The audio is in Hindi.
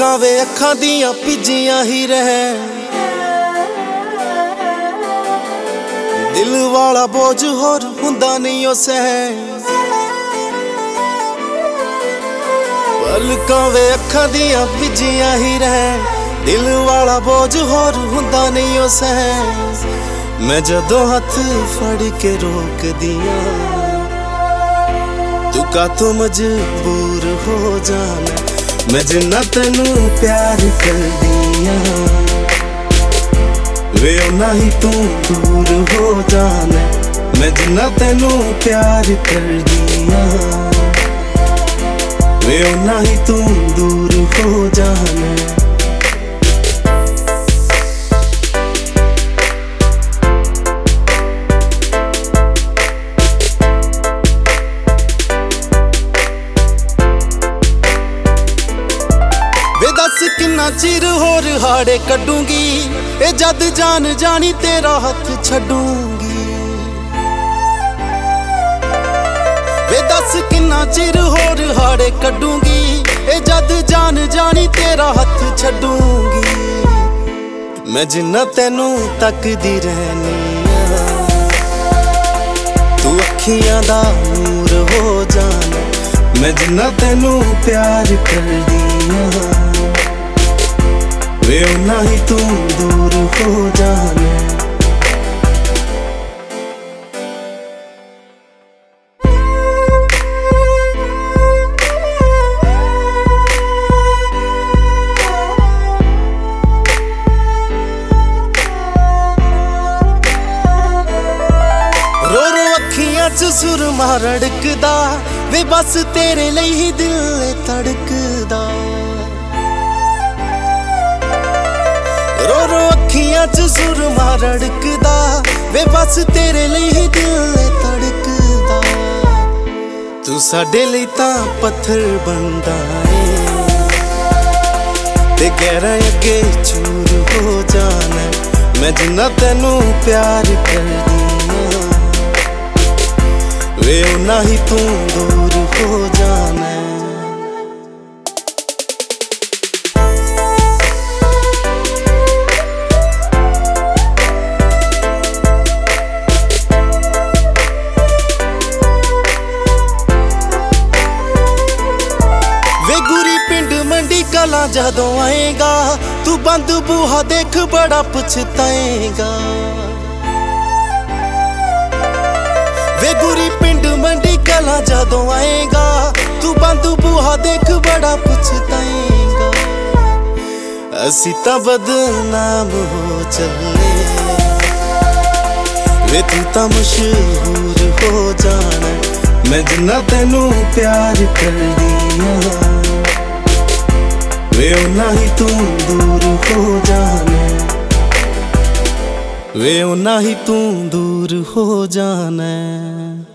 पलकां वे अखां दियां पिजियां ही रह, दिल वाला बोझ होर हुंदा नहीं ओ सह। पलकां वे अखां दियां पिजियां ही रह, दिल वाला बोझ होर हुंदा नहीं ओ सह। मैं जदों हथ फड़ के रोक दियां, तू कातों मजबूर हो जाना। मैं जिन्ना तेनू प्यार कर दिया, वे उन्ना ही तू दूर हो जाना। मैं जिन्ना तेनू प्यार कर दिया, वे उन्ना ही तू दूर हो जाना। दस किन्ना चिर होर हाड़े कड्डूंगी, ए जद जान जानी तेरा हथ छड्डूंगी। वे दस किन्ना चिर होर हाड़े कड्डूंगी, ए जद जान जानी तेरा हथ छड्डूंगी। मैं जिन्ना तेनू तकदी रहनी आ, तू अखियां दा नूर हो जाना। मैं जिन्ना तेनू प्यार कर दिया, वे उन्ना ही तू दूर हो जाना। रो रो अखियां च सुरमा रड़कदा, वे बस तेरे लिए ही दिल धड़कदा। रो रो अखियां च सुरमा रड़कदा, वे बस तेरे लिए ही दिल धड़कदा। तू साडे लई तां पत्थर बनदा ए, ते गहरा अगे चूर हो जाना। मैं जिन्ना तेनू प्यार कर दिया, वे उन्ना ही तू दूर हो जाना। वे गुरी पिंड मंडी कला जदों आएगा, तू बंद बूहा देख बड़ा पछताएगा। वे गुरी पिंड मंडी कला जदों आएगा, तू बंद बूहा देख बड़ा पछताएगा। असी तां बदनाम हो चले, वे तू तां मशहूर हो जाना। मैं जिन्ना तेनू प्यार कर दिया, वे उन्ना ही तू दूर हो जाना। वे उन्ना ही तू दूर हो जाना।